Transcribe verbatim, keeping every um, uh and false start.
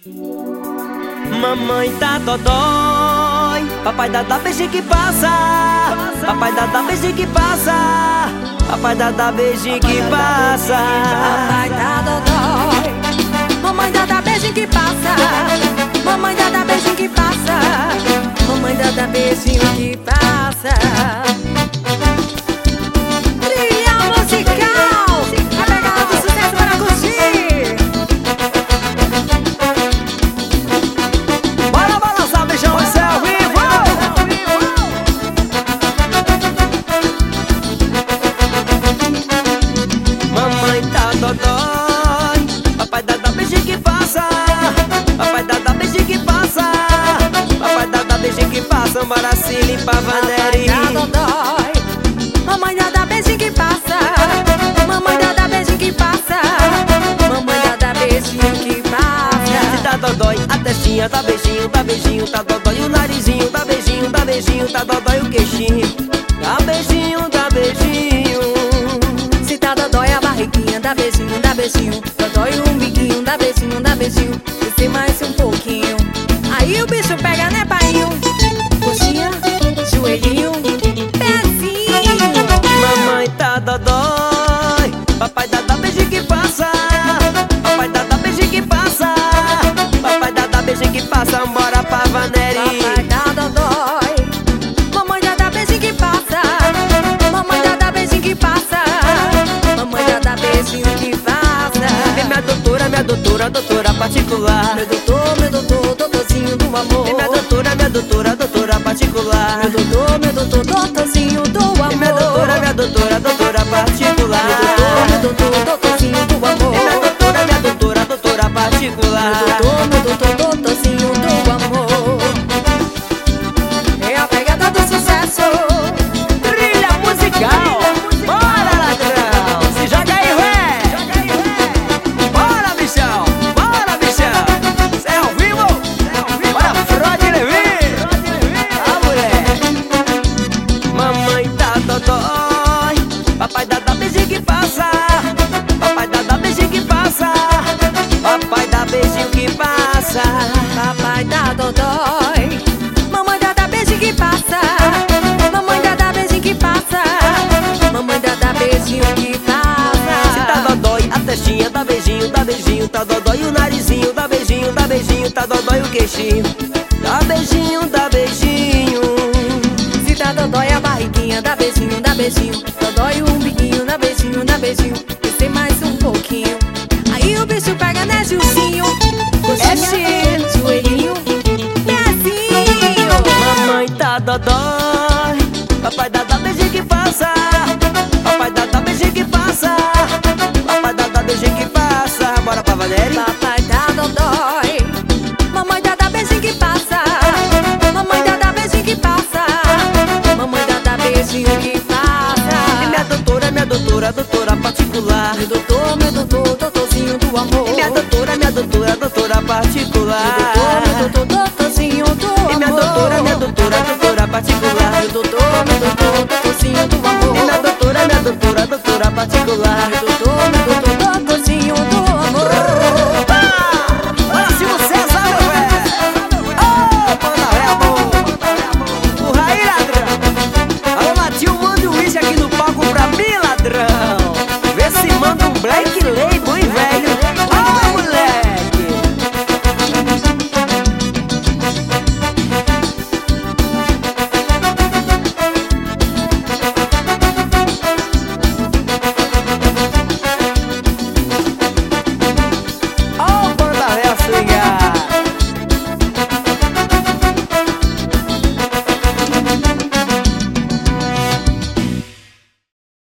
Mamãe tá dodói, papai dá dá beijinho que passa. Papai dá dá beijinho que passa. Papai dá dá beijinho que passa. Papai dá dodói, mamãe dá dá beijinho que passa. Mamãe dá dá beijinho que passa. Mamãe dá dá beijinho que passa. Trilha musical, a pegada do sucesso para curtir. Bora balançar, beijão no céu vivo. Mamãe tá dodói, papai dá dá beijinho que passa. Papai dá dá beijinho que passa. Papai dá dá beijinho que passa. Bora se limpar, Vaneri. Papai dá dodói, mamãe dá dá beijinho que passa. Mamãe dá dá beijinho que passa. Mamãe dá dá beijinho que passa. Se tá dodói, a testinha tá beijinho, tá beijinho, tá dodói o narizinho, tá beijinho, tá beijinho, tá dodói o queixinho, tá beijinho, tá beijinho. Se tá dodói a barriguinha, dá beijinho, dá beijinho. Dodói o umbiguinho, dá beijinho, dá beijinho. Descer mais um pouquinho, aí o bicho pega, né, painho? Coxinha, joelhinho, pezinho. Mamãe tá dodói, papai dá dá beijinho que passa. Papai dá dá beijinho que passa. Papai dá dá beijinho que passa. Bora pra Vaneri. Papai dá dodói, mamãe dá dá beijinho que passa. Mamãe dá dá beijinho que passa. Mamãe dá dá beijinho que passa. Vem minha doutora, minha doutora, doutora particular. Meu doutor, meu doutor, doutorzinho do amor. Vem minha doutora, minha doutora, doutora particular. Meu doutor, meu doutor, doutorzinho do amor. Vem minha doutora, minha doutora, doutora particular. Meu doutor, meu doutor, doutorzinho do amor. Vem minha doutora, minha doutora, doutora particular. Meu doutor, meu doutor, doutorzinho do amor. É a pegada do sucesso. Trilha musical. Bora, ladrão. Se joga aí, ué. Bora, bichão. Bora, bichão. Cê é ao vivo? Bora, Frode Levi. Ah, mulher. Mamãe tá dodói, papai dá dá beijinho que passa. Papai dá dá beijinho que passa. Papai dá beijinho que passa. Papai dá dodói, mamãe dá dá beijinho que passa. Mamãe dá dá beijinho que passa. Mamãe dá dá beijinho que passa. Se tá dodói, a testinha dá beijinho, dá beijinho, tá dodói o narizinho, dá beijinho, dá beijinho, tá dodói o queixinho, dá beijinho, dá beijinho. Se tá dodói a barriguinha, dá beijinho, dá beijinho. Dodói o umbiguinho, dá beijinho, dá beijinho. Descer mais um pouquinho, aí o bicho pega, né, Gilcinho? Coxinha, joelhinho, pezinho. Mamãe tá dodói, papai dá dá beijinho que passa. Papai dá dá beijinho que passa. Papai dá dá beijinho que passa. Bora pra Vaneri. Papai dá dodói, mamãe dá dá beijinho que passa. Mamãe dá dá beijinho que passa. Mamãe dá dá beijinho que passa. E minha doutora, minha doutora, doutora particular. Meu doutor, meu doutor, doutorzinho do amor. E minha doutora, minha doutora, doutora particular. Meu doutor, meu doutor, doutorzinho do amor. E minha doutora, minha doutora, doutora particular. Meu doutor, meu doutor, doutorzinho do